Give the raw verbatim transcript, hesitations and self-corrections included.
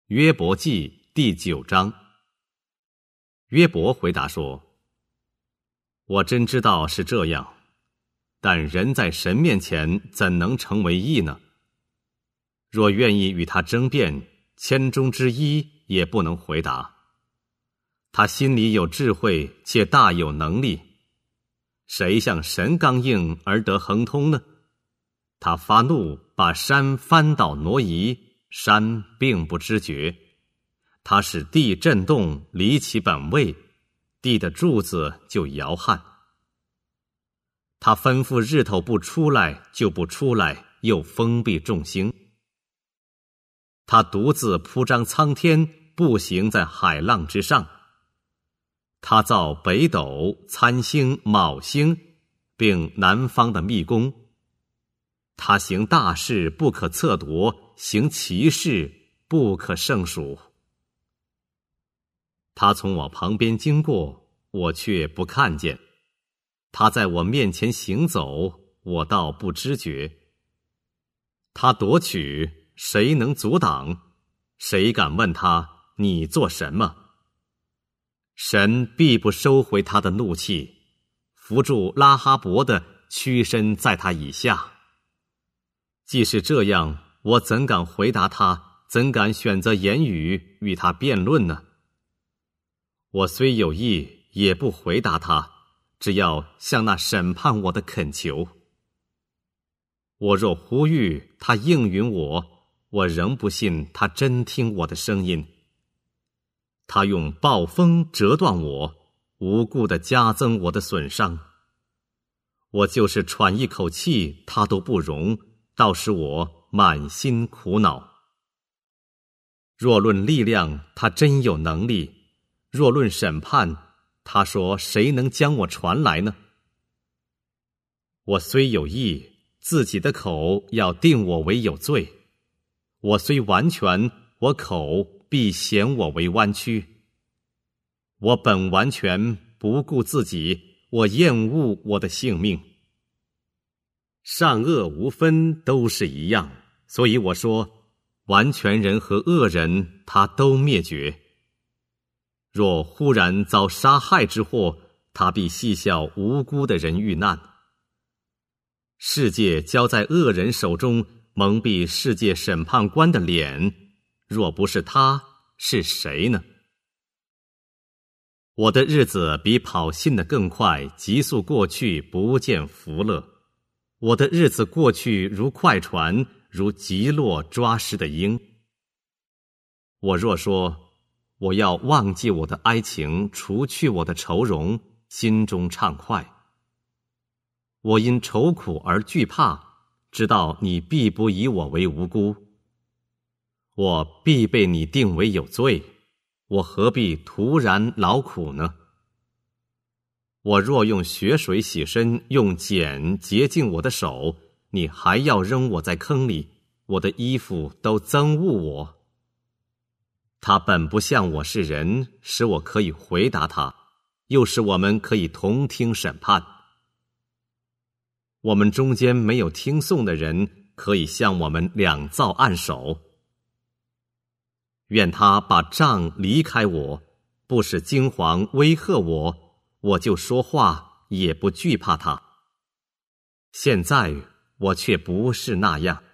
约伯记第九章。约伯回答说：我真知道是这样，但人在神面前怎能成为义呢？若愿意与他争辩，千中之一也不能回答。他心里有智慧，且大有能力，谁向神刚硬而得亨通呢？他发怒，把山翻倒挪移，山并不知觉。他使地震动，离其本位，地的柱子就摇撼。他吩咐日头不出来就不出来，又封闭众星。他独自铺张苍天，步行在海浪之上。他造北斗、参星、昴星，并南方的密宫。他行大事，不可测夺；行奇事，不可胜数。他从我旁边经过，我却不看见；他在我面前行走，我倒不知觉。他夺取，谁能阻挡？谁敢问他，你做什么？神必不收回他的怒气，扶住拉哈伯的，屈身在他以下。既是这样，我怎敢回答他？怎敢选择言语与他辩论呢？我虽有意，也不回答他，只要向那审判我的恳求。我若呼吁，他应允我，我仍不信他真听我的声音。他用暴风折断我，无故地加增我的损伤。我就是喘一口气，他都不容，倒使我满心苦恼。若论力量，他真有能力；若论审判，他说谁能将我传来呢？我虽有意，自己的口要定我为有罪；我虽完全，我口必显我为弯曲。我本完全，不顾自己，我厌恶我的性命。善恶无分，都是一样，所以我说，完全人和恶人，他都灭绝。若忽然遭杀害之祸，他必戏笑无辜的人遇难。世界交在恶人手中，蒙蔽世界审判官的脸，若不是他，是谁呢？我的日子比跑信的更快，急速过去，不见福乐。我的日子过去如快船，如急落抓失的鹰。我若说，我要忘记我的哀情，除去我的愁容，心中畅快。我因愁苦而惧怕，知道你必不以我为无辜。我必被你定为有罪，我何必徒然劳苦呢？我若用血水洗身，用碱洁净我的手，你还要扔我在坑里，我的衣服都憎恶我。他本不像我是人，使我可以回答他，又使我们可以同听审判。我们中间没有听讼的人，可以向我们两造按手。愿他把杖离开我，不使惊惶威吓我，我就说话也不惧怕他。现在我却不是那样。